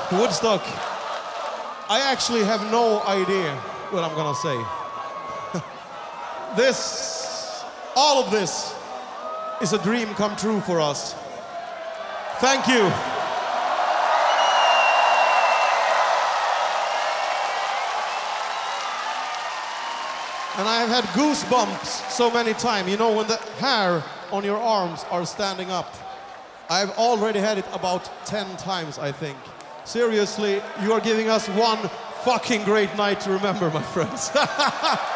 Woodstock. I actually have no idea what I'm gonna say. All of this is a dream come true for us. Thank you. And I have had goosebumps so many times. You know, when the hair on your arms are standing up. I've already had it about 10 times, I think. Seriously, you are giving us one fucking great night to remember, my friends.